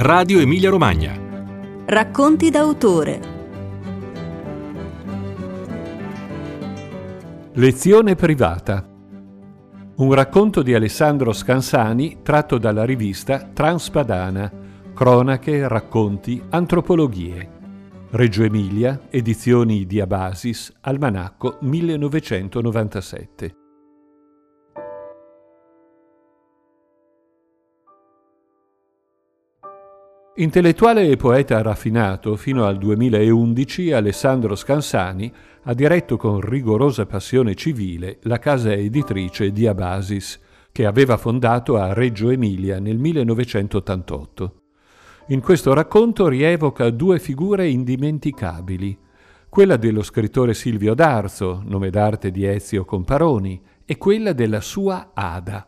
Radio Emilia Romagna. Racconti d'autore. Lezione privata. Un racconto di Alessandro Scansani tratto dalla rivista Transpadana, cronache, racconti, antropologie. Reggio Emilia, edizioni Diabasis, Almanacco 1997. Intellettuale e poeta raffinato, fino al 2011 Alessandro Scansani ha diretto con rigorosa passione civile la casa editrice Diabasis, che aveva fondato a Reggio Emilia nel 1988. In questo racconto rievoca due figure indimenticabili, quella dello scrittore Silvio D'Arzo, nome d'arte di Ezio Comparoni, e quella della sua Ada.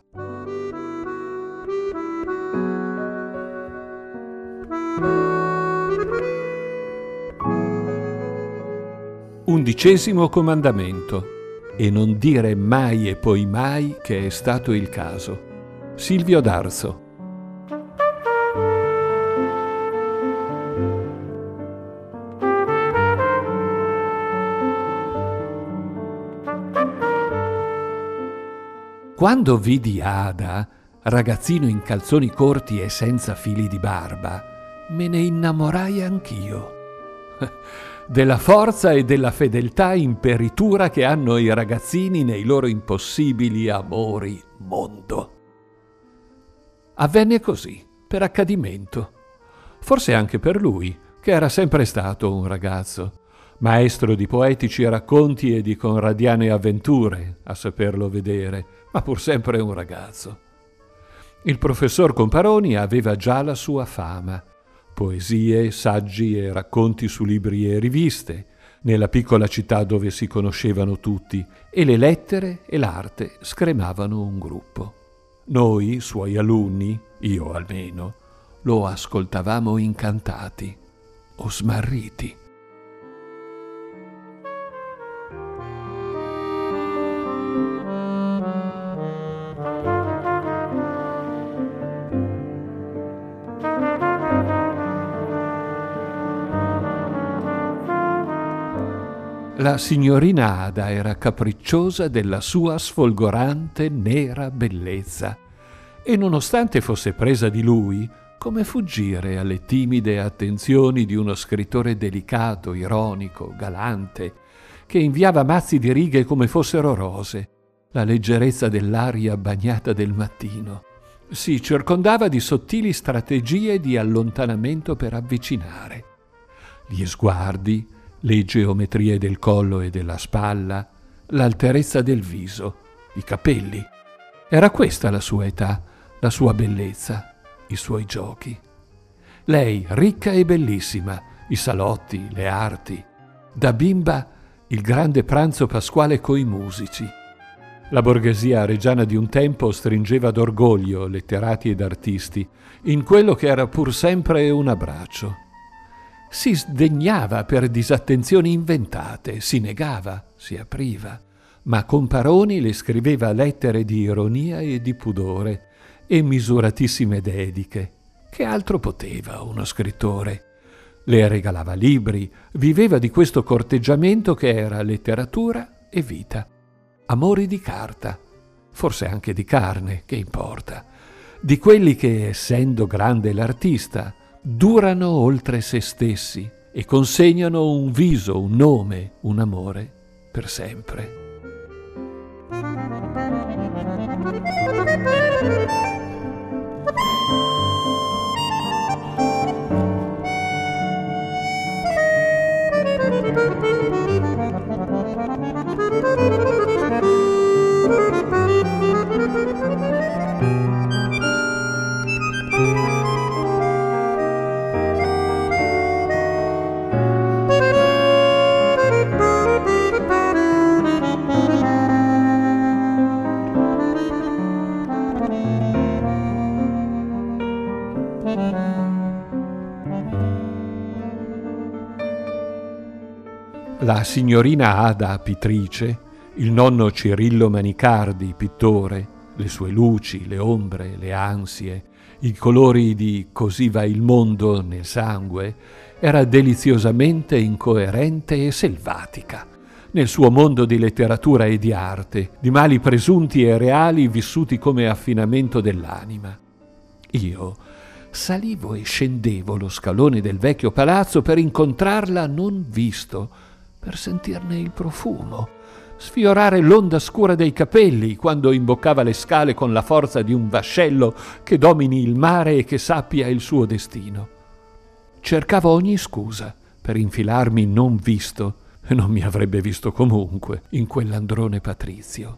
Undicesimo comandamento: e non dire mai e poi mai che è stato il caso. Silvio D'Arzo. Quando vidi Ada, ragazzino in calzoni corti e senza fili di barba, me ne innamorai anch'io. Della forza e della fedeltà imperitura che hanno i ragazzini nei loro impossibili amori mondo. Avvenne così, per accadimento. Forse anche per lui, che era sempre stato un ragazzo, maestro di poetici racconti e di conradiane avventure, a saperlo vedere, ma pur sempre un ragazzo. Il professor Comparoni aveva già la sua fama. Poesie, saggi e racconti su libri e riviste, nella piccola città dove si conoscevano tutti, e le lettere e l'arte scremavano un gruppo. Noi, suoi alunni, io almeno, lo ascoltavamo incantati o smarriti. La signorina Ada era capricciosa della sua sfolgorante nera bellezza e nonostante fosse presa di lui, come fuggire alle timide attenzioni di uno scrittore delicato, ironico, galante, che inviava mazzi di righe come fossero rose, la leggerezza dell'aria bagnata del mattino. Si circondava di sottili strategie di allontanamento per avvicinare. Gli sguardi, le geometrie del collo e della spalla, l'alterezza del viso, i capelli. Era questa la sua età, la sua bellezza, i suoi giochi. Lei, ricca e bellissima, i salotti, le arti. Da bimba, il grande pranzo pasquale coi musici. La borghesia reggiana di un tempo stringeva d'orgoglio letterati ed artisti in quello che era pur sempre un abbraccio. Si sdegnava per disattenzioni inventate, si negava, si apriva, ma Comparoni le scriveva lettere di ironia e di pudore e misuratissime dediche. Che altro poteva uno scrittore? Le regalava libri, viveva di questo corteggiamento che era letteratura e vita. Amori di carta, forse anche di carne, che importa, di quelli che, essendo grande l'artista, durano oltre se stessi e consegnano un viso, un nome, un amore per sempre. La signorina Ada, pittrice, il nonno Cirillo Manicardi, pittore, le sue luci, le ombre, le ansie, I colori di Così va il mondo nel sangue era deliziosamente incoerente e selvatica, nel suo mondo di letteratura e di arte, di mali presunti e reali vissuti come affinamento dell'anima. Io salivo e scendevo lo scalone del vecchio palazzo per incontrarla non visto, per sentirne il profumo, sfiorare l'onda scura dei capelli quando imboccava le scale con la forza di un vascello che domini il mare e che sappia il suo destino. Cercavo ogni scusa per infilarmi non visto, e non mi avrebbe visto comunque, in quell'androne patrizio.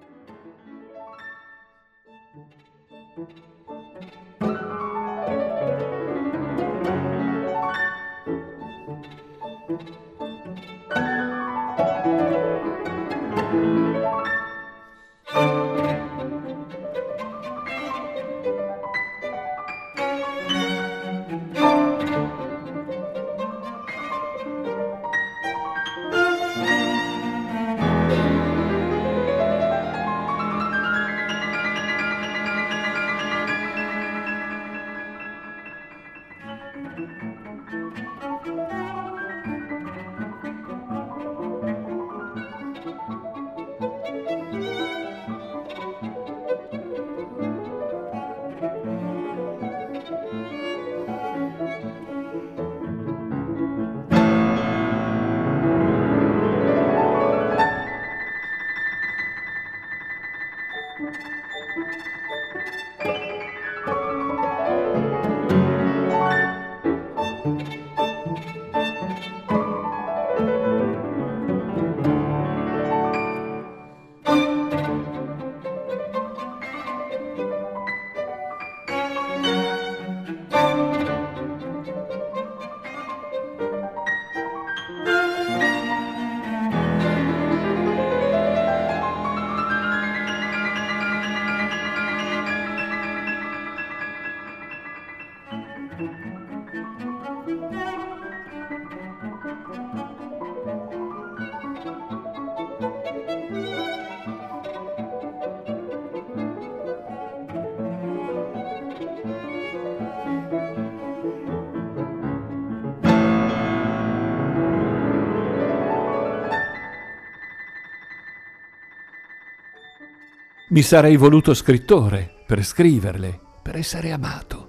Mi sarei voluto scrittore per scriverle, per essere amato.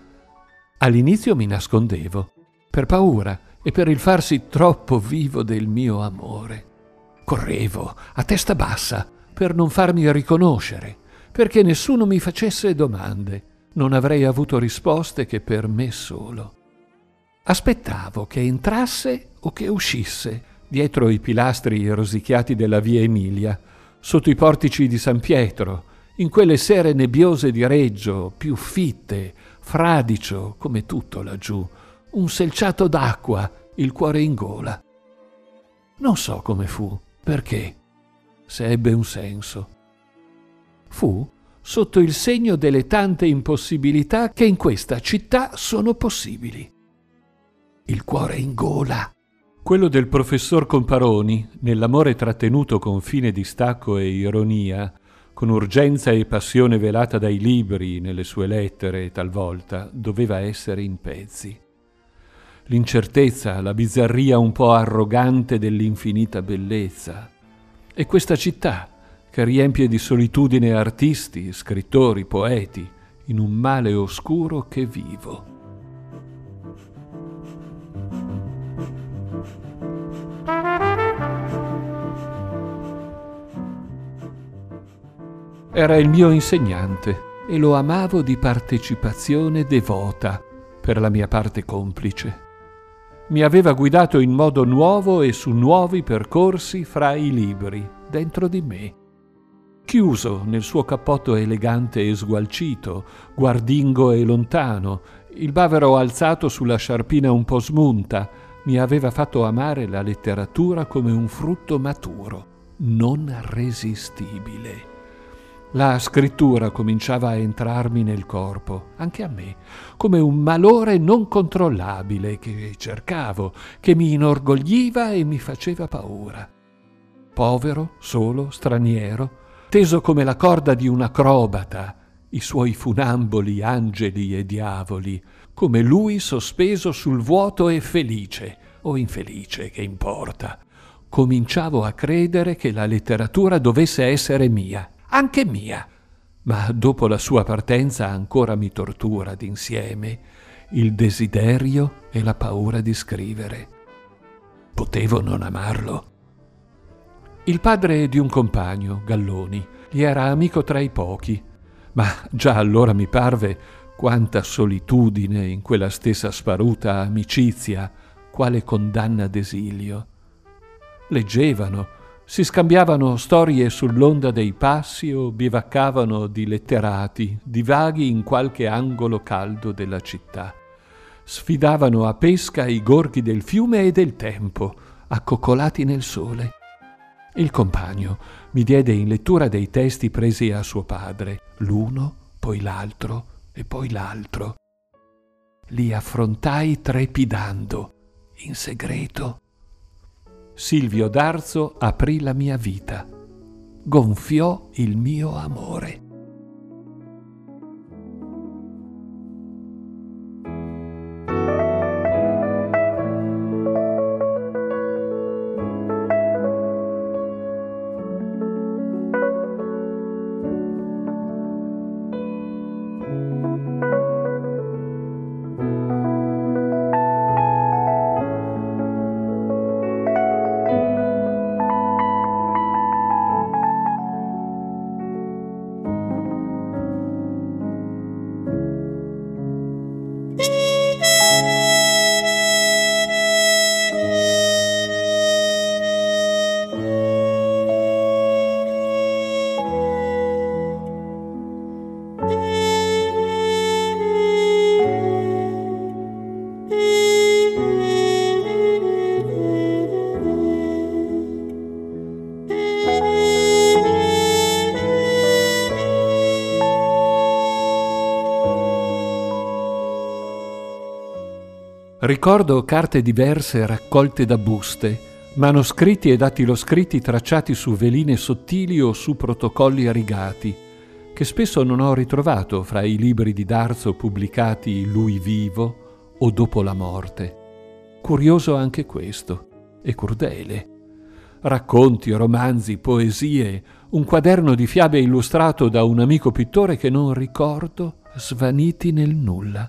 All'inizio mi nascondevo, per paura e per il farsi troppo vivo del mio amore. Correvo a testa bassa per non farmi riconoscere, perché nessuno mi facesse domande. Non avrei avuto risposte che per me solo. Aspettavo che entrasse o che uscisse, dietro i pilastri rosicchiati della via Emilia, sotto i portici di San Pietro, in quelle sere nebbiose di Reggio, più fitte, fradicio come tutto laggiù, un selciato d'acqua, il cuore in gola. Non so come fu, perché, se ebbe un senso. Fu sotto il segno delle tante impossibilità che in questa città sono possibili. Il cuore in gola. Quello del professor Comparoni, nell'amore trattenuto con fine distacco e ironia, con urgenza e passione velata dai libri, nelle sue lettere talvolta, doveva essere in pezzi. L'incertezza, la bizzarria un po' arrogante dell'infinita bellezza. E questa città, che riempie di solitudine artisti, scrittori, poeti, in un male oscuro che vivo. Era il mio insegnante e lo amavo di partecipazione devota per la mia parte complice. Mi aveva guidato in modo nuovo e su nuovi percorsi fra i libri, dentro di me. Chiuso nel suo cappotto elegante e sgualcito, guardingo e lontano, il bavero alzato sulla sciarpina un po' smunta, mi aveva fatto amare la letteratura come un frutto maturo, non resistibile. La scrittura cominciava a entrarmi nel corpo, anche a me, come un malore non controllabile che cercavo, che mi inorgogliva e mi faceva paura. Povero, solo, straniero, teso come la corda di un acrobata, i suoi funamboli angeli e diavoli, come lui sospeso sul vuoto e felice, o infelice, che importa. Cominciavo a credere che la letteratura dovesse essere mia, anche mia, ma dopo la sua partenza ancora mi tortura d'insieme il desiderio e la paura di scrivere. Potevo non amarlo. Il padre di un compagno, Galloni, gli era amico tra i pochi, ma già allora mi parve quanta solitudine in quella stessa sparuta amicizia, quale condanna d'esilio. Leggevano, si scambiavano storie sull'onda dei passi o bivaccavano di letterati, divaghi in qualche angolo caldo della città. Sfidavano a pesca i gorghi del fiume e del tempo, accoccolati nel sole. Il compagno mi diede in lettura dei testi presi a suo padre, l'uno, poi l'altro e poi l'altro. Li affrontai trepidando, in segreto. Silvio Darzo aprì la mia vita, gonfiò il mio amore. Ricordo carte diverse raccolte da buste, manoscritti e dattiloscritti tracciati su veline sottili o su protocolli rigati, che spesso non ho ritrovato fra i libri di Darzo pubblicati lui vivo o dopo la morte. Curioso anche questo, e crudele. Racconti, romanzi, poesie, un quaderno di fiabe illustrato da un amico pittore che non ricordo, svaniti nel nulla.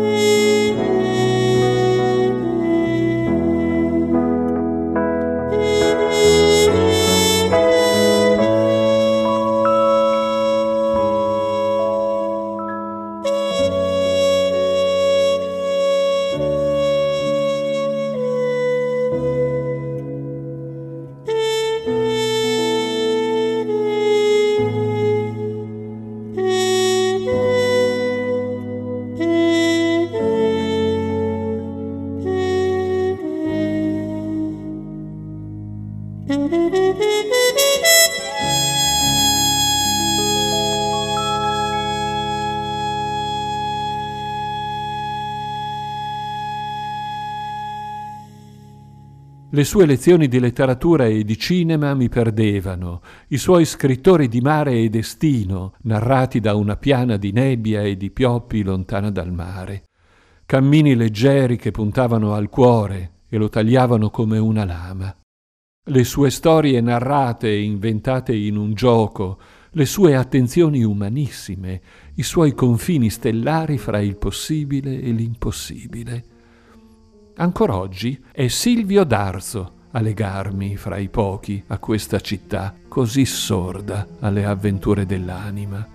Le sue lezioni di letteratura e di cinema mi perdevano, i suoi scrittori di mare e destino, narrati da una piana di nebbia e di pioppi lontana dal mare. Cammini leggeri che puntavano al cuore e lo tagliavano come una lama. Le sue storie narrate e inventate in un gioco, le sue attenzioni umanissime, i suoi confini stellari fra il possibile e l'impossibile. Ancor oggi è Silvio D'Arzo a legarmi fra i pochi a questa città così sorda alle avventure dell'anima.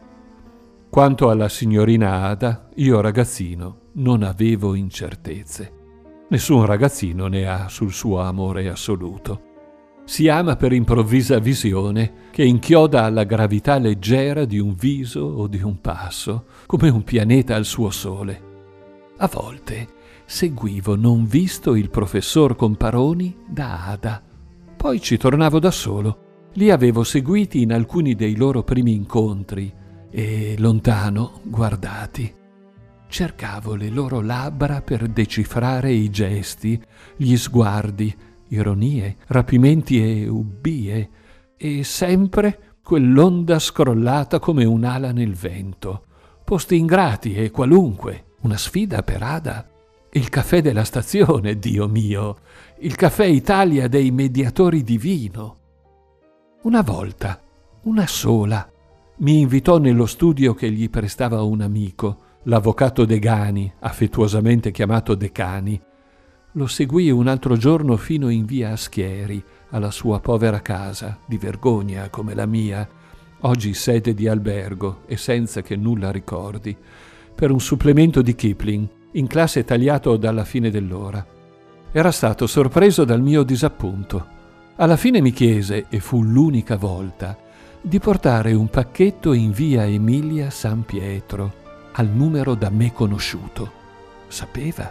Quanto alla signorina Ada, io ragazzino non avevo incertezze. Nessun ragazzino ne ha sul suo amore assoluto. Si ama per improvvisa visione che inchioda alla gravità leggera di un viso o di un passo, come un pianeta al suo sole. A volte seguivo non visto il professor Comparoni da Ada. Poi ci tornavo da solo. Li avevo seguiti in alcuni dei loro primi incontri e, lontano, guardati. Cercavo le loro labbra per decifrare i gesti, gli sguardi, ironie, rapimenti e ubbie, e sempre quell'onda scrollata come un'ala nel vento. Posti ingrati e qualunque, una sfida per Ada. Il caffè della stazione, Dio mio, il caffè Italia dei mediatori di vino. Una volta, una sola, mi invitò nello studio che gli prestava un amico, l'avvocato Degani, affettuosamente chiamato Decani. Lo seguii un altro giorno fino in via Aschieri, alla sua povera casa, di vergogna come la mia, oggi sede di albergo e senza che nulla ricordi, per un supplemento di Kipling, in classe tagliato dalla fine dell'ora. Era stato sorpreso dal mio disappunto. Alla fine mi chiese, e fu l'unica volta, di portare un pacchetto in via Emilia San Pietro, al numero da me conosciuto. Sapeva?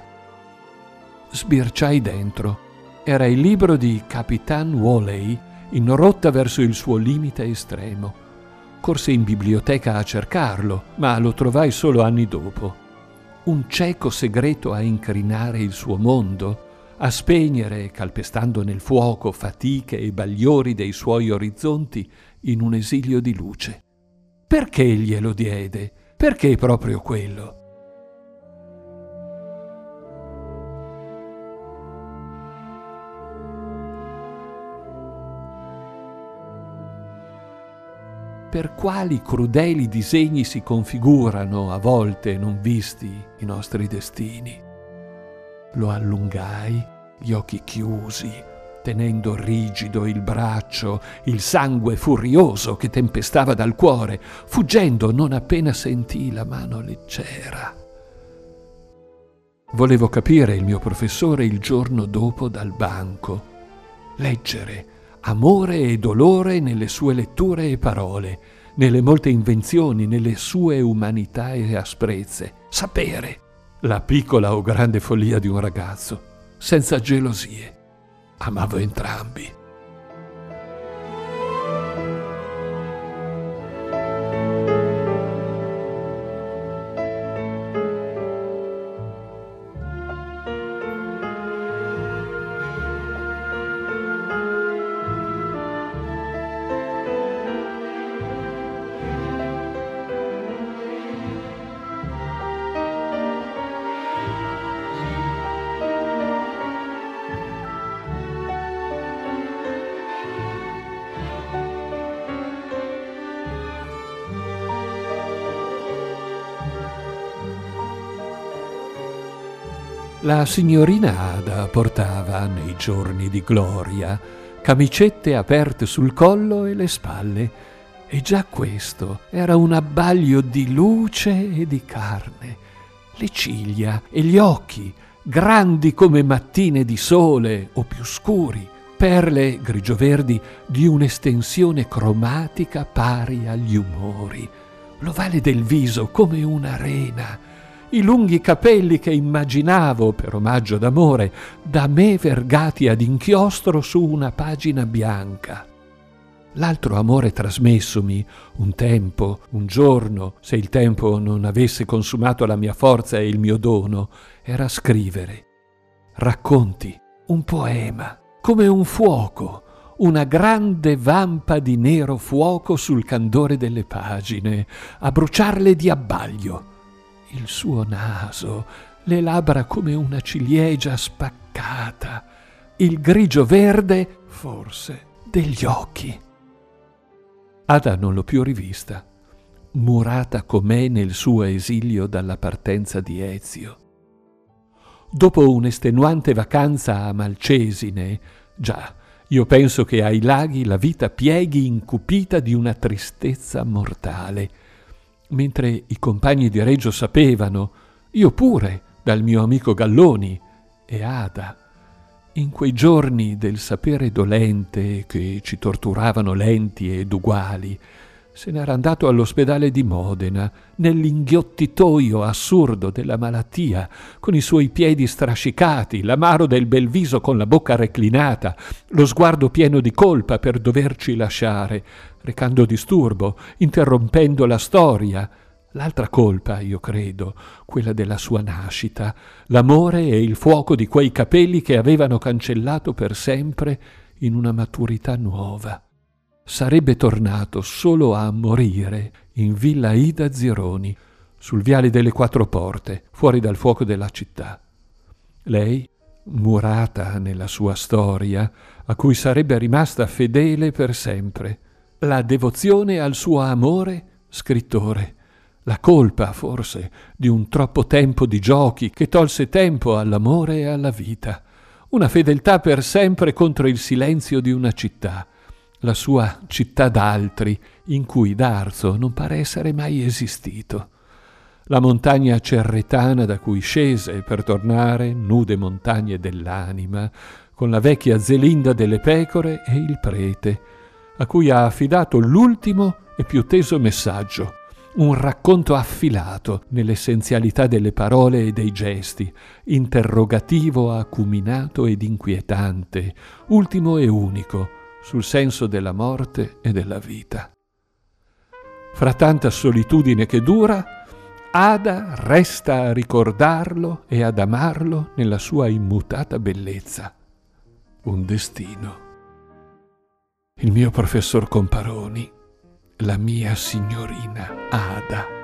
Sbirciai dentro. Era il libro di Capitan Walley, in rotta verso il suo limite estremo. Corsi in biblioteca a cercarlo, ma lo trovai solo anni dopo. Un cieco segreto a incrinare il suo mondo, a spegnere, calpestando nel fuoco, fatiche e bagliori dei suoi orizzonti in un esilio di luce. Perché glielo diede? Perché proprio quello? Per quali crudeli disegni si configurano, a volte non visti, i nostri destini. Lo allungai, gli occhi chiusi, tenendo rigido il braccio, il sangue furioso che tempestava dal cuore, fuggendo non appena sentii la mano leggera. Volevo capire il mio professore il giorno dopo dal banco, leggere amore e dolore nelle sue letture e parole, nelle molte invenzioni, nelle sue umanità e asprezze. Sapere la piccola o grande follia di un ragazzo, senza gelosie. Amavo entrambi. La signorina Ada portava, nei giorni di gloria, camicette aperte sul collo e le spalle, e già questo era un abbaglio di luce e di carne. Le ciglia e gli occhi, grandi come mattine di sole o più scuri, perle grigio-verdi di un'estensione cromatica pari agli umori, l'ovale del viso come una rena, i lunghi capelli che immaginavo, per omaggio d'amore, da me vergati ad inchiostro su una pagina bianca. L'altro amore trasmessomi, un tempo, un giorno, se il tempo non avesse consumato la mia forza e il mio dono, era scrivere racconti, un poema, come un fuoco, una grande vampa di nero fuoco sul candore delle pagine, a bruciarle di abbaglio. Il suo naso, le labbra come una ciliegia spaccata, il grigio verde, forse, degli occhi. Ada non l'ho più rivista, murata com'è nel suo esilio dalla partenza di Ezio. Dopo un'estenuante vacanza a Malcesine, già, io penso che ai laghi la vita pieghi incupita di una tristezza mortale. Mentre i compagni di Reggio sapevano, io pure, dal mio amico Galloni, e Ada, in quei giorni del sapere dolente che ci torturavano lenti ed uguali, se n'era andato all'ospedale di Modena, nell'inghiottitoio assurdo della malattia, con i suoi piedi strascicati, l'amaro del bel viso con la bocca reclinata, lo sguardo pieno di colpa per doverci lasciare, recando disturbo, interrompendo la storia. L'altra colpa, io credo, quella della sua nascita, l'amore e il fuoco di quei capelli che avevano cancellato per sempre in una maturità nuova. Sarebbe tornato solo a morire in Villa Ida Zironi, sul viale delle Quattro Porte, fuori dal fuoco della città. Lei, murata nella sua storia, a cui sarebbe rimasta fedele per sempre. La devozione al suo amore, scrittore. La colpa, forse, di un troppo tempo di giochi che tolse tempo all'amore e alla vita. Una fedeltà per sempre contro il silenzio di una città. La sua città d'altri, in cui Darzo non pare essere mai esistito. La montagna cerretana da cui scese per tornare, nude montagne dell'anima, con la vecchia Zelinda delle pecore e il prete, a cui ha affidato l'ultimo e più teso messaggio, un racconto affilato nell'essenzialità delle parole e dei gesti, interrogativo acuminato ed inquietante, ultimo e unico, sul senso della morte e della vita. Fra tanta solitudine che dura, Ada resta a ricordarlo e ad amarlo nella sua immutata bellezza. Un destino. Il mio professor Comparoni, la mia signorina Ada.